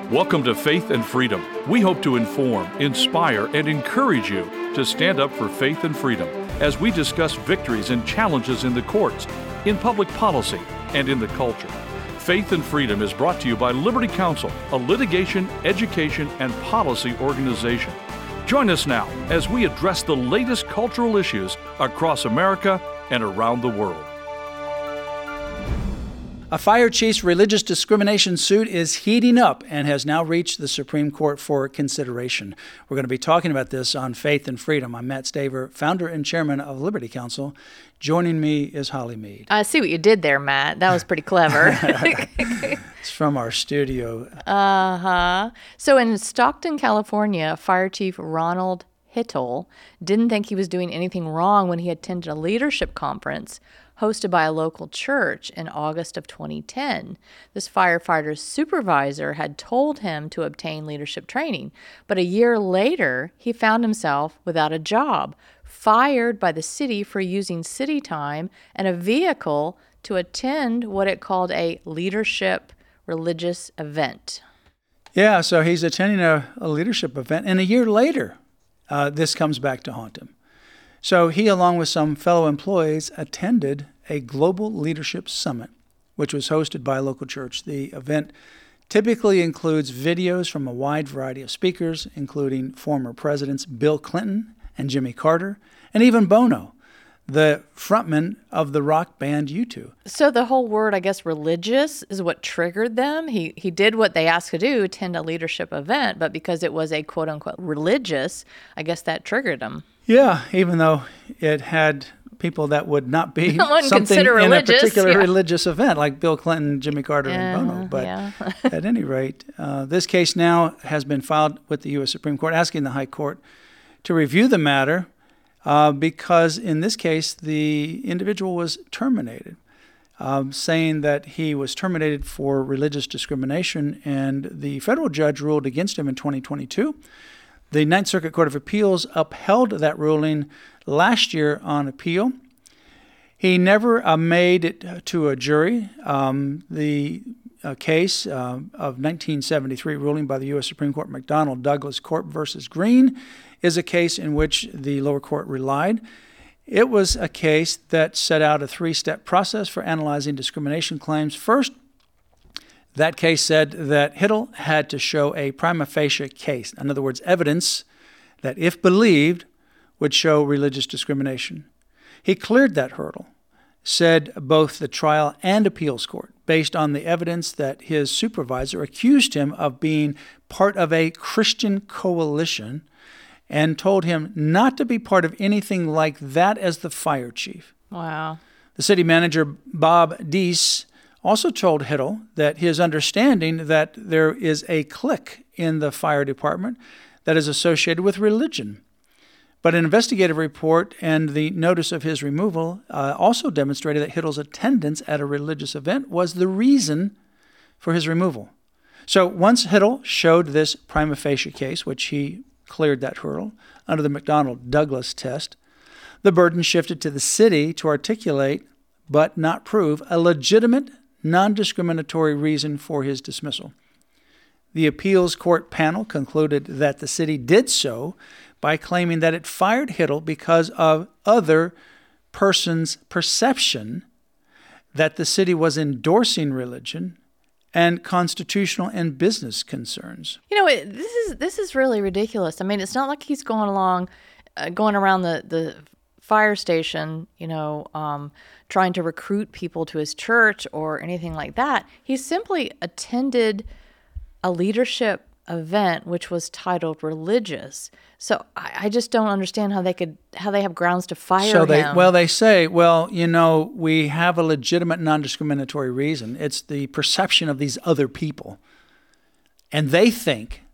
Welcome to Faith and Freedom. We hope to inform, inspire, and encourage you to stand up for faith and freedom as we discuss victories and challenges in the courts, in public policy, and in the culture. Faith and Freedom is brought to you by Liberty Counsel, a litigation, education, and policy organization. Join us now as we address the latest cultural issues across America and around the world. A fire chief's religious discrimination suit is heating up and has now reached the Supreme Court for consideration. We're going to be talking about this on Faith and Freedom. I'm Matt Staver, founder and chairman of Liberty Counsel. Joining me is Holly Mead. I see what you did there, Matt. That was pretty clever. It's from our studio. So in Stockton, California, Fire Chief Ronald Hittel didn't think he was doing anything wrong when he attended a leadership conference hosted by a local church in August of 2010. This firefighter's supervisor had told him to obtain leadership training, but a year later, he found himself without a job, fired by the city for using city time and a vehicle to attend what it called a leadership religious event. Yeah, so he's attending a leadership event, and a year later, this comes back to haunt him. So he, along with some fellow employees, attended a global leadership summit, which was hosted by a local church. The event typically includes videos from a wide variety of speakers, including former presidents Bill Clinton and Jimmy Carter, and even Bono, the frontman of the rock band U2. So the whole word, I guess, religious is what triggered them. He did what they asked to do, attend a leadership event, but because it was a quote-unquote religious, I guess that triggered him. Yeah, even though it had people that would not be something in a particular religious event, like Bill Clinton, Jimmy Carter, and Bono. But at any rate, this case now has been filed with the U.S. Supreme Court, asking the High Court to review the matter because in this case, the individual was terminated, saying that he was terminated for religious discrimination, and the federal judge ruled against him in 2022. The Ninth Circuit Court of Appeals upheld that ruling last year on appeal. He never made it to a jury. The case of 1973 ruling by the U.S. Supreme Court, McDonnell Douglas Court versus Green, is a case in which the lower court relied. It was a case that set out a three-step process for analyzing discrimination claims. First, that case said that Hittel had to show a prima facie case, in other words, evidence that, if believed, would show religious discrimination. He cleared that hurdle, said both the trial and appeals court, based on the evidence that his supervisor accused him of being part of a Christian coalition and told him not to be part of anything like that as the fire chief. Wow. The city manager, Bob Deese, also told Hittel that his understanding that there is a clique in the fire department that is associated with religion. But an investigative report and the notice of his removal also demonstrated that Hittel's attendance at a religious event was the reason for his removal. So once Hittel showed this prima facie case, which he cleared that hurdle under the McDonnell-Douglas test, the burden shifted to the city to articulate, but not prove, a legitimate non-discriminatory reason for his dismissal. The appeals court panel concluded that the city did so by claiming that it fired Hittel because of other persons' perception that the city was endorsing religion and constitutional and business concerns. You know, this is really ridiculous. I mean, it's not like he's going around the fire station, trying to recruit people to his church or anything like that. He simply attended a leadership event which was titled religious. So I just don't understand how they have grounds to fire him. They say, we have a legitimate non-discriminatory reason. It's the perception of these other people. And they think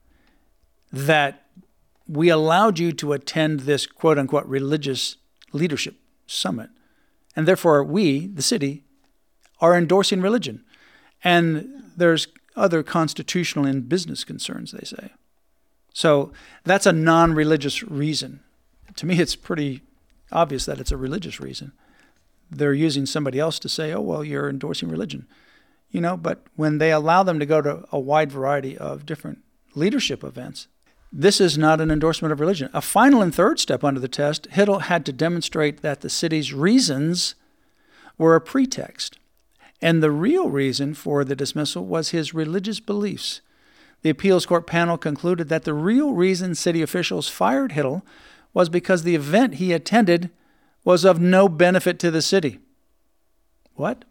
that we allowed you to attend this quote-unquote religious leadership summit, and therefore we, the city, are endorsing religion. And there's other constitutional and business concerns, they say. So that's a non-religious reason. To me, it's pretty obvious that it's a religious reason. They're using somebody else to say, you're endorsing religion. but when they allow them to go to a wide variety of different leadership events, this is not an endorsement of religion. A final and third step under the test, Hittel had to demonstrate that the city's reasons were a pretext. And the real reason for the dismissal was his religious beliefs. The appeals court panel concluded that the real reason city officials fired Hittel was because the event he attended was of no benefit to the city. What?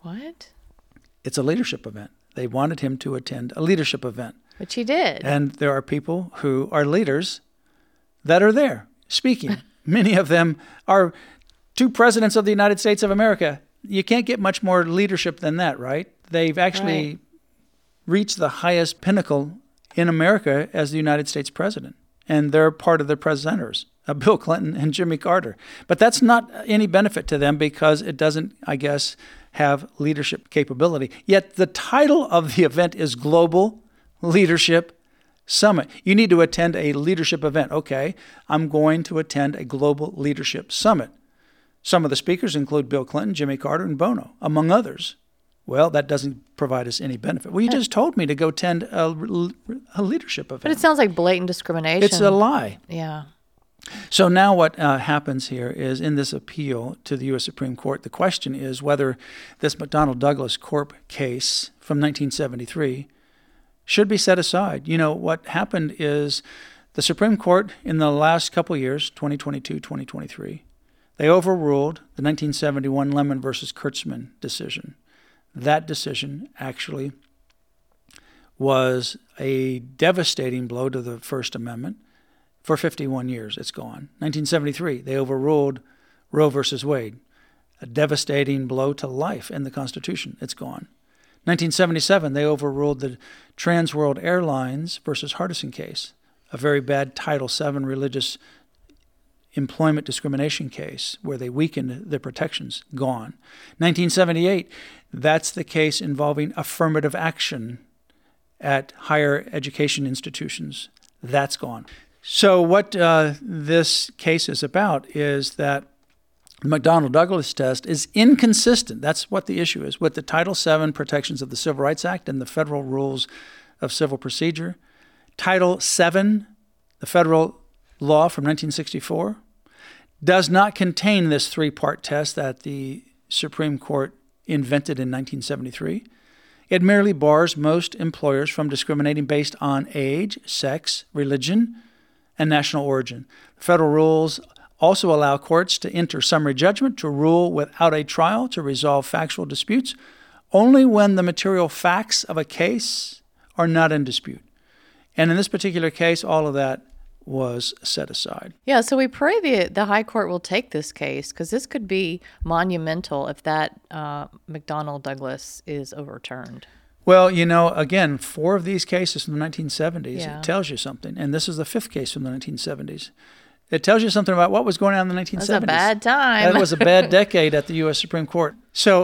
It's a leadership event. They wanted him to attend a leadership event. Which he did. And there are people who are leaders that are there speaking. Many of them are 2 presidents of the United States of America. You can't get much more leadership than that, right? They've actually reached the highest pinnacle in America as the United States president. And they're part of the presenters, Bill Clinton and Jimmy Carter. But that's not any benefit to them because it doesn't, I guess, have leadership capability. Yet the title of the event is Global Leadership Summit. You need to attend a leadership event. Okay, I'm going to attend a Global Leadership Summit. Some of the speakers include Bill Clinton, Jimmy Carter, and Bono, among others. Well, that doesn't provide us any benefit. Well, you just told me to go attend a leadership event. But it sounds like blatant discrimination. It's a lie. Yeah. So now what happens here is in this appeal to the U.S. Supreme Court, the question is whether this McDonnell Douglas Corp case from 1973 should be set aside. What happened is the Supreme Court in the last couple of years, 2022, 2023, they overruled the 1971 Lemon versus Kurtzman decision. That decision actually was a devastating blow to the First Amendment. For 51 years, it's gone. 1973, they overruled Roe versus Wade, a devastating blow to life in the Constitution. It's gone. 1977, they overruled the Trans World Airlines versus Hardison case, a very bad Title VII religious employment discrimination case where they weakened the protections. Gone. 1978, that's the case involving affirmative action at higher education institutions. That's gone. So what this case is about is that the McDonnell-Douglas test is inconsistent. That's what the issue is with the Title VII protections of the Civil Rights Act and the Federal Rules of Civil Procedure. Title VII, the federal law from 1964, does not contain this 3-part test that the Supreme Court invented in 1973. It merely bars most employers from discriminating based on age, sex, religion, and national origin. The federal rules also allow courts to enter summary judgment, to rule without a trial, to resolve factual disputes, only when the material facts of a case are not in dispute. And in this particular case, all of that was set aside. Yeah, so we pray the High Court will take this case because this could be monumental if that McDonnell Douglas is overturned. Well, again, 4 of these cases from the 1970s, It tells you something. And this is the 5th case from the 1970s. It tells you something about what was going on in the 1970s. That was a bad time. That was a bad decade at the U.S. Supreme Court. So,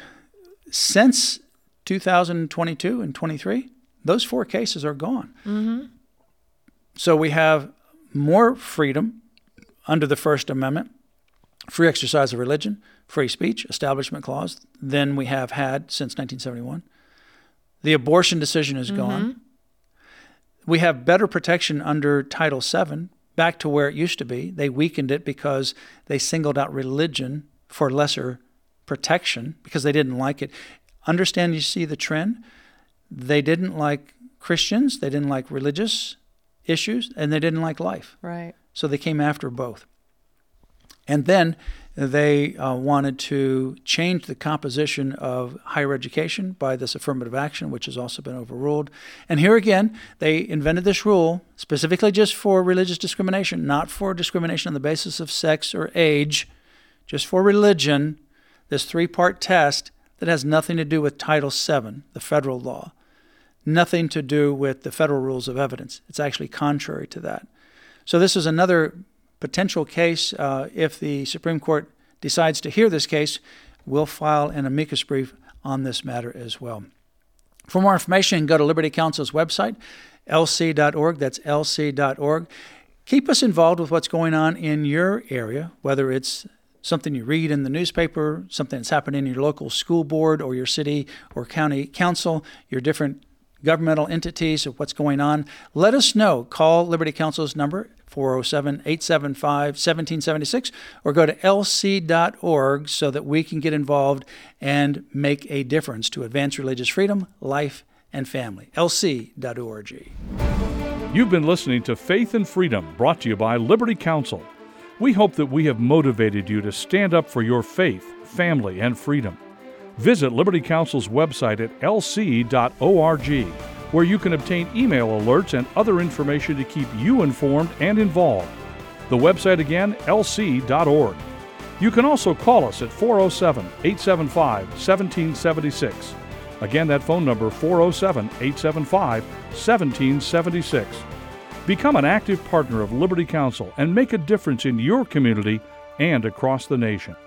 since 2022 and 23, those 4 cases are gone. Mm-hmm. So we have more freedom under the First Amendment, free exercise of religion, free speech, Establishment Clause, than we have had since 1971. The abortion decision is gone. We have better protection under Title VII, back to where it used to be. They weakened it because they singled out religion for lesser protection because they didn't like it. Understand, you see the trend? They didn't like Christians, they didn't like religious issues, and they didn't like life. Right. So they came after both. And then they wanted to change the composition of higher education by this affirmative action, which has also been overruled. And here again, they invented this rule specifically just for religious discrimination, not for discrimination on the basis of sex or age, just for religion, this 3-part test that has nothing to do with Title VII, the federal law, nothing to do with the federal rules of evidence. It's actually contrary to that. So this is another potential case. If the Supreme Court decides to hear this case, we'll file an amicus brief on this matter as well. For more information, go to Liberty Counsel's website, lc.org. That's lc.org. Keep us involved with what's going on in your area, whether it's something you read in the newspaper, something that's happening in your local school board or your city or county council, your different governmental entities of what's going on, let us know. Call Liberty Counsel's number, 407-875-1776, or go to lc.org so that we can get involved and make a difference to advance religious freedom, life, and family. lc.org. You've been listening to Faith and Freedom, brought to you by Liberty Counsel. We hope that we have motivated you to stand up for your faith, family, and freedom. Visit Liberty Counsel's website at lc.org, where you can obtain email alerts and other information to keep you informed and involved. The website again, lc.org. You can also call us at 407-875-1776. Again, that phone number, 407-875-1776. Become an active partner of Liberty Counsel and make a difference in your community and across the nation.